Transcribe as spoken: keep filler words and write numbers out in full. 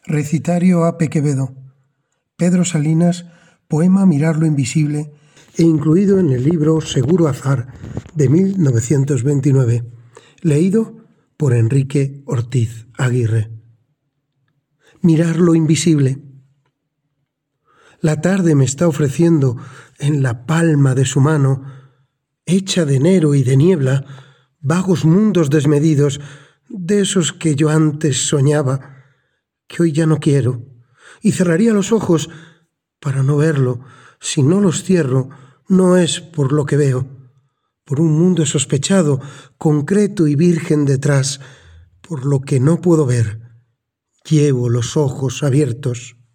Recitario A. P. Quevedo, Pedro Salinas, poema Mirar lo invisible, e incluido en el libro Seguro Azar de mil novecientos veintinueve, leído por Enrique Ortiz Aguirre. Mirar lo invisible. La tarde me está ofreciendo en la palma de su mano, hecha de enero y de niebla, vagos mundos desmedidos, de esos que yo antes soñaba, que hoy ya no quiero, y cerraría los ojos para no verlo. Si no los cierro, no es por lo que veo, por un mundo sospechado, concreto y virgen detrás, por lo que no puedo ver. Llevo los ojos abiertos.